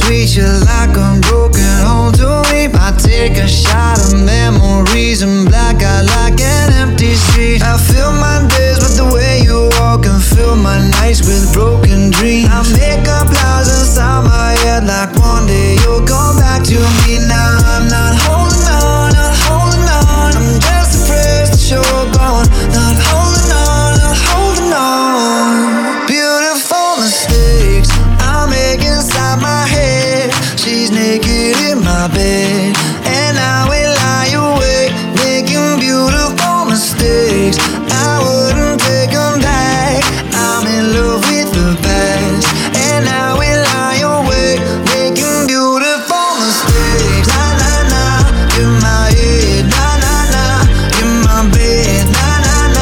treat you like a broken home to me. I take a shot of memories and black out like an empty street. I fill my days with the way you walk and fill my nights with broken dreams. I make up lies inside my head like one day you'll come back to me. Now I'm not holding on, not holding on. I'm just afraid that you're gone. Not holding on, not holding on. Beautiful mistakes I make inside my head. She's naked in my bed and I will lie awake making beautiful mistakes. I wouldn't take them back. I'm in love with the past and I will lie awake making beautiful mistakes. Na na na, in my head. Na na na, in my bed. Na na na,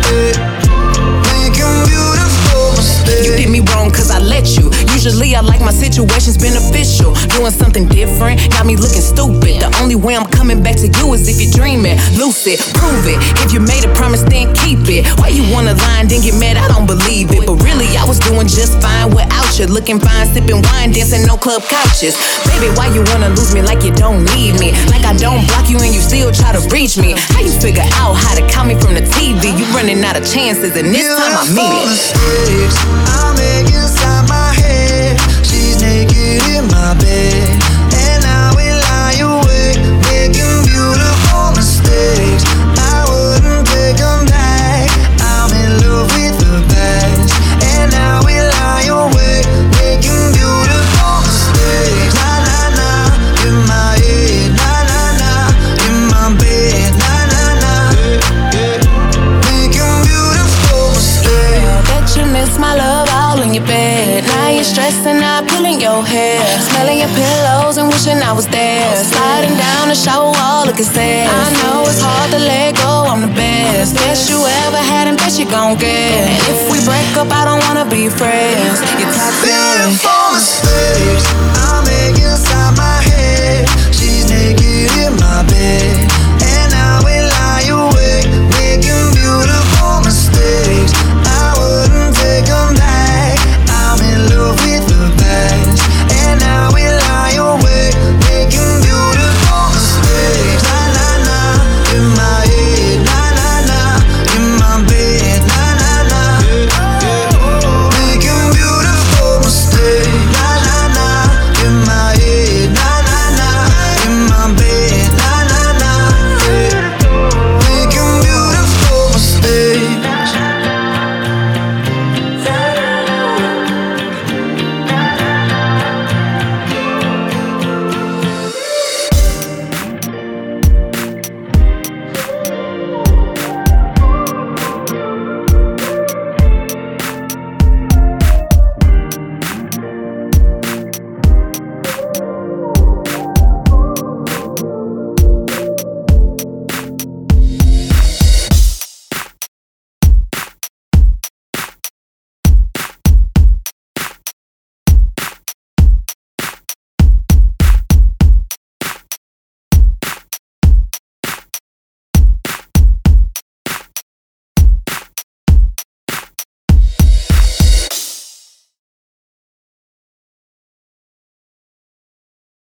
making beautiful mistakes. You did me wrong cause I let you. Usually I like my situations beneficial. Doing something different got me looking stupid. The only way I'm coming back to you is if you're dreaming. Lucid, prove it. If you made a promise, then keep it. Why you wanna lie and then get mad? I don't believe it. But really, I was doing just fine without you. Looking fine, sipping wine, dancing no club couches. Baby, why you wanna lose me like you don't need me? Like I don't block you and you still try to reach me. How you figure out how to call me from the TV? You running out of chances and this time I mean it. Mistakes I make inside my head. She's naked in my bed and I will lie awake making beautiful mistakes. I wouldn't take them back. I'm in love with the past and I will lie awake making beautiful mistakes. Na na na, in my head. Na na na, in my bed. Na na na, making beautiful mistakes. I bet you miss my love all in your bed. Now you're stressing out, pulling your hair, smelling your pillows and wishing I was there. Sliding down the shower wall, looking sad. I know it's hard to let go, I'm the best. Best you ever had and best you gon' get. And if we break up, I don't wanna be friends. You're toxic. Beautiful mistakes